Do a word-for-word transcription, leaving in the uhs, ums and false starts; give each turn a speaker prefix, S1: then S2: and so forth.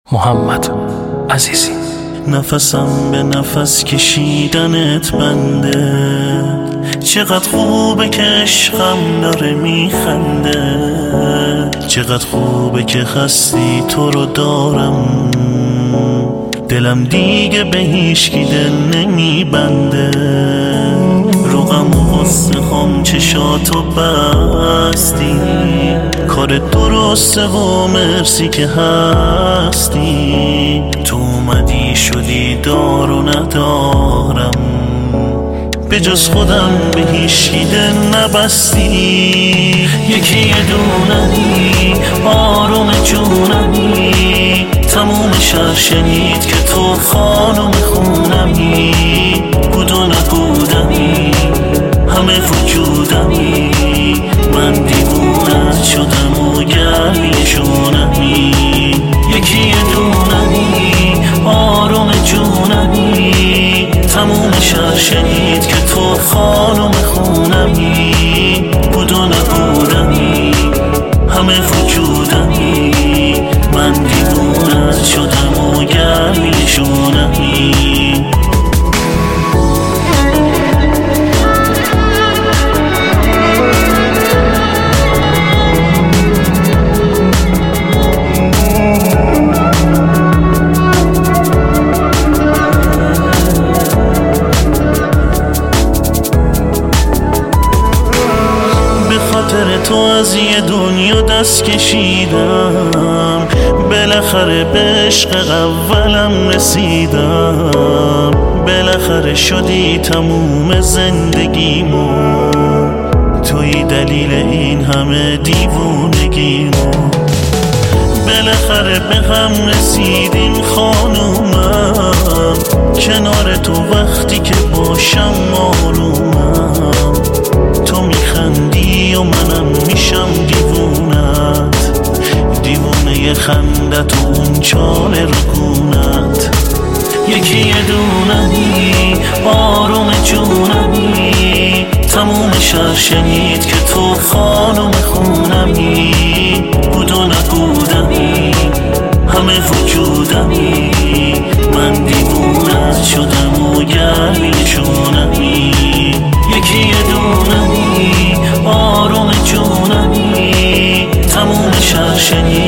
S1: محمد عزیزی.
S2: نفسم به نفس کشیدنت بنده، چقدر خوبه که عشقم داره میخنده، چقدر خوبه که هستی تو رو دارم، دلم دیگه به هیچکی دل نمیبنده، رو غم و غصه هم چشاتو بستی، کار درسته و مرسی که هستی، تو اومدی شدی دار و ندارم، به جز خودم به هیچکی دل نبستی، یکی یه دونمی آروم جونمی، تموم شهر شنید که تو خانم خونمی، بود و نبودمی همه وجودمی، من دیوونت شدم و گرمی شونمی، یکی یه دونمی آروم جونمی، تموم شهر شنید که تو خانم خونمی، بود و نبودمی همه وجودمی، من دیوونت شدم و گرمی شونمی. تو از یه دنیا دست کشیدم، بالاخره به عشق اولم رسیدم، بالاخره شدی تموم زندگیمو، توی دلیل این همه دیوونگیمو، بالاخره به هم رسیدیم خانومم، کنار تو وقتی که باشم آرومم، تو میخندی و منم میشم دیوونت، دیوونه خندت و اون چال رکونت، یکی یه دونمی آروم جونمی، تموم شهر شنید که تو خانم خونمی، بود و نبودمی همه وجودمی، من دیوونت شدم و گرمی شونمی، یکی یه دونمی آروم جونمی، تموم شهر شنید